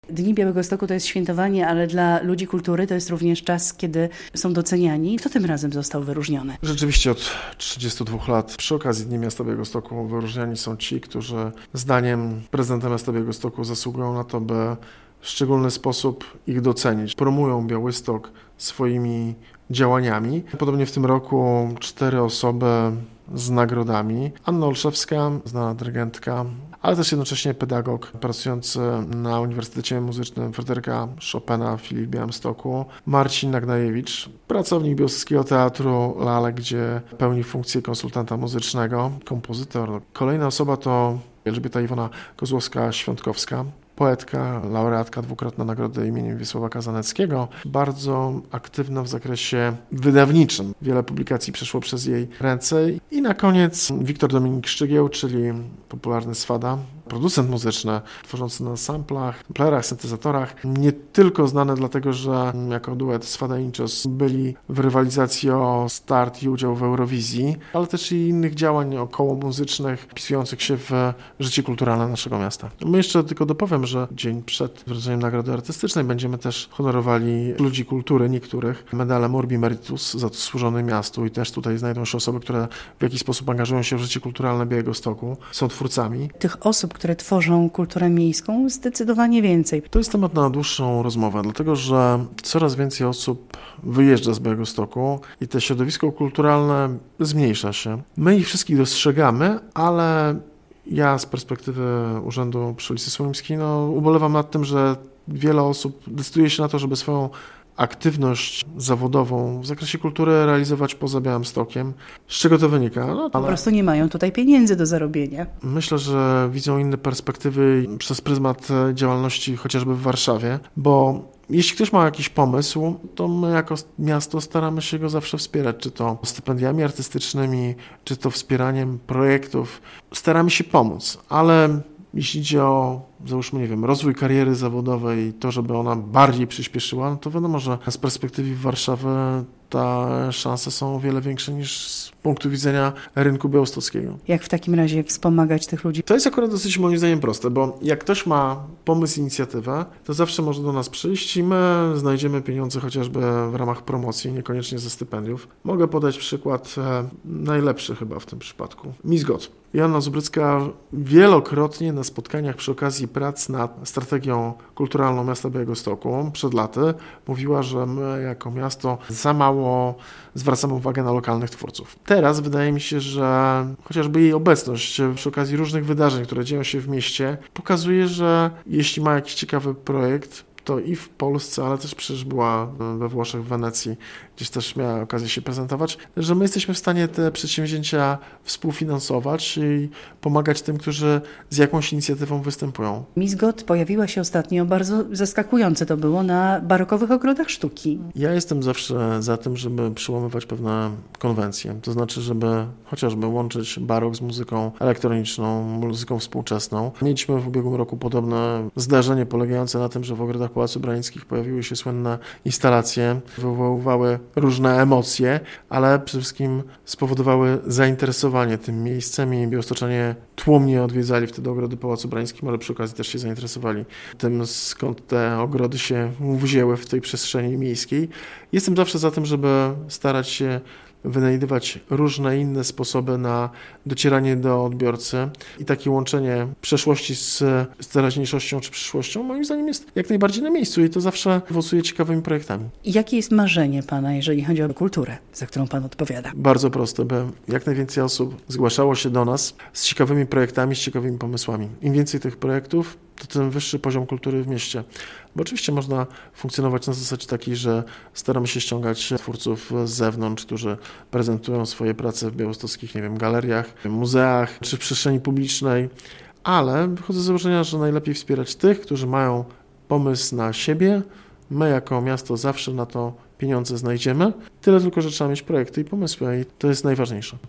Dni Białegostoku to jest świętowanie, ale dla ludzi kultury to jest również czas, kiedy są doceniani. Kto tym razem został wyróżniony? Rzeczywiście od 32 lat przy okazji Dni Miasta Białegostoku wyróżniani są ci, którzy zdaniem prezydenta Miasta Białegostoku zasługują na to, by w szczególny sposób ich docenić. Promują Białystok swoimi działaniami. Podobnie w tym roku 4 osoby z nagrodami. Anna Olszewska, znana dyrygentka, ale też jednocześnie pedagog pracujący na Uniwersytecie Muzycznym Fryderyka Chopina w Filii w Białymstoku. Marcin Nagnajewicz, pracownik Białostockiego Teatru Lalek, gdzie pełni funkcję konsultanta muzycznego, kompozytor. Kolejna osoba to Elżbieta Iwona Kozłowska-Świątkowska, poetka, laureatka dwukrotna nagrody imieniem Wiesława Kazaneckiego, bardzo aktywna w zakresie wydawniczym. Wiele publikacji przeszło przez jej ręce. I na koniec Wiktor Dominik Szczygieł, czyli popularny Swada, producent muzyczny, tworzący na samplach, playerach, syntezatorach. Nie tylko znany dlatego, że jako duet Swada i Inczos byli w rywalizacji o start i udział w Eurowizji, ale też i innych działań okołomuzycznych wpisujących się w życie kulturalne naszego miasta. My jeszcze tylko dopowiem, że dzień przed wręczeniem Nagrody Artystycznej będziemy też honorowali ludzi kultury, niektórych medalem Urbi Meritus za to służone miastu i też tutaj znajdą się osoby, które w jakiś sposób angażują się w życie kulturalne Białegostoku, są twórcami. Tych osób, które tworzą kulturę miejską, zdecydowanie więcej. To jest temat na dłuższą rozmowę, dlatego że coraz więcej osób wyjeżdża z Białegostoku i to środowisko kulturalne zmniejsza się. My ich wszystkich dostrzegamy, ale ja z perspektywy Urzędu przy ulicy Słoimskiej ubolewam nad tym, że wiele osób decyduje się na to, żeby swoją aktywność zawodową w zakresie kultury realizować poza Białymstokiem. Z czego to wynika? Po prostu nie mają tutaj pieniędzy do zarobienia. Myślę, że widzą inne perspektywy przez pryzmat działalności chociażby w Warszawie, bo jeśli ktoś ma jakiś pomysł, to my jako miasto staramy się go zawsze wspierać, czy to stypendiami artystycznymi, czy to wspieraniem projektów. Staramy się pomóc, ale jeśli idzie o, załóżmy, rozwój kariery zawodowej, to żeby ona bardziej przyspieszyła, to wiadomo, że z perspektywy Warszawy te szanse są o wiele większe niż z punktu widzenia rynku białostockiego. Jak w takim razie wspomagać tych ludzi? To jest akurat dosyć moim zdaniem proste, bo jak ktoś ma pomysł, inicjatywę, to zawsze może do nas przyjść i my znajdziemy pieniądze chociażby w ramach promocji, niekoniecznie ze stypendiów. Mogę podać przykład najlepszy chyba w tym przypadku. Mizgot. Joanna Zubrycka wielokrotnie na spotkaniach przy okazji prac nad strategią kulturalną miasta Białegostoku przed laty mówiła, że my jako miasto za mało zwracamy uwagę na lokalnych twórców. Teraz wydaje mi się, że chociażby jej obecność przy okazji różnych wydarzeń, które dzieją się w mieście, pokazuje, że jeśli ma jakiś ciekawy projekt, to i w Polsce, ale też przecież była we Włoszech, w Wenecji, gdzieś też miała okazję się prezentować, że my jesteśmy w stanie te przedsięwzięcia współfinansować i pomagać tym, którzy z jakąś inicjatywą występują. Mizgot pojawiła się ostatnio, bardzo zaskakujące to było, na barokowych ogrodach sztuki. Ja jestem zawsze za tym, żeby przełamywać pewne konwencje, to znaczy, żeby chociażby łączyć barok z muzyką elektroniczną, muzyką współczesną. Mieliśmy w ubiegłym roku podobne zdarzenie polegające na tym, że w ogrodach Pałacu Branickich pojawiły się słynne instalacje, wywoływały różne emocje, ale przede wszystkim spowodowały zainteresowanie tym miejscem i białostoczanie tłumnie odwiedzali wtedy ogrody Pałacu Branickich, ale przy okazji też się zainteresowali tym, skąd te ogrody się wzięły w tej przestrzeni miejskiej. Jestem zawsze za tym, żeby starać się wynajdywać różne inne sposoby na docieranie do odbiorcy i takie łączenie przeszłości z teraźniejszością czy przyszłością moim zdaniem jest jak najbardziej na miejscu i to zawsze owocuje ciekawymi projektami. I jakie jest marzenie Pana, jeżeli chodzi o kulturę, za którą Pan odpowiada? Bardzo proste, by jak najwięcej osób zgłaszało się do nas z ciekawymi projektami, z ciekawymi pomysłami. Im więcej tych projektów, to tym wyższy poziom kultury w mieście. Bo oczywiście można funkcjonować na zasadzie takiej, że staramy się ściągać twórców z zewnątrz, którzy prezentują swoje prace w białostockich, galeriach, muzeach czy w przestrzeni publicznej, ale wychodzę z założenia, że najlepiej wspierać tych, którzy mają pomysł na siebie. My jako miasto zawsze na to pieniądze znajdziemy. Tyle tylko, że trzeba mieć projekty i pomysły i to jest najważniejsze.